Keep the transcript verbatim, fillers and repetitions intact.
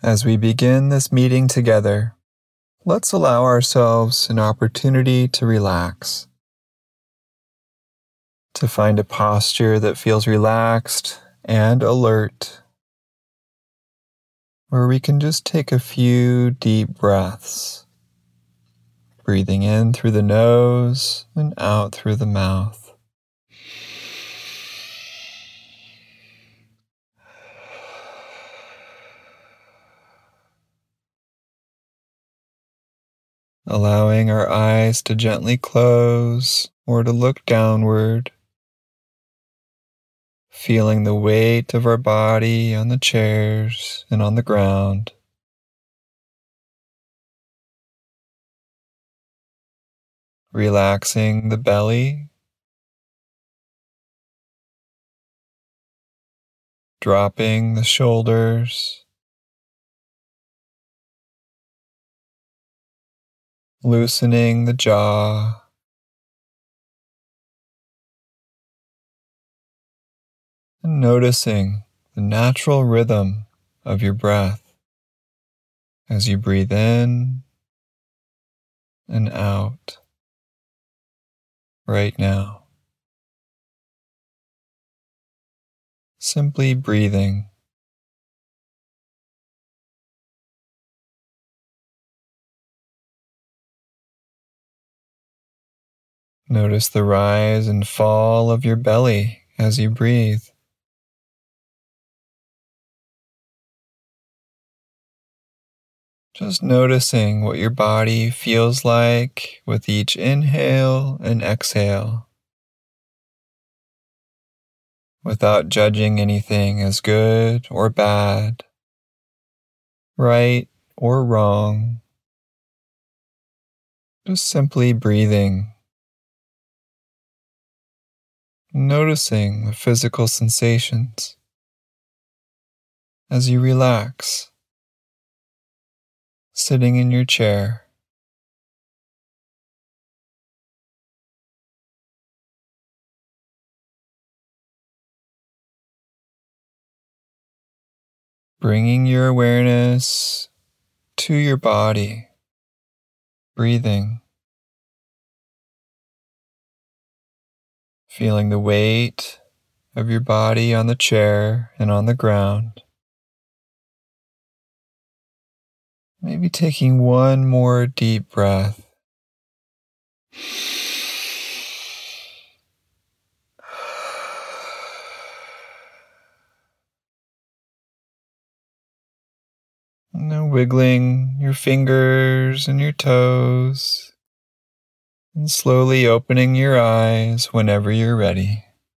As we begin this meeting together, let's allow ourselves an opportunity to relax, to find a posture that feels relaxed and alert, where we can just take a few deep breaths, breathing in through the nose and out through the mouth. Allowing our eyes to gently close or to look downward, feeling the weight of our body on the chairs and on the ground. Relaxing the belly, dropping the shoulders, loosening the jaw, and noticing the natural rhythm of your breath as you breathe in and out right now. Simply breathing. Notice the rise and fall of your belly as you breathe. Just noticing what your body feels like with each inhale and exhale, without judging anything as good or bad, right or wrong. Just simply breathing. Noticing the physical sensations as you relax, sitting in your chair. Bringing your awareness to your body, breathing. Feeling the weight of your body on the chair and on the ground. Maybe taking one more deep breath. And then wiggling your fingers and your toes, and slowly opening your eyes whenever you're ready.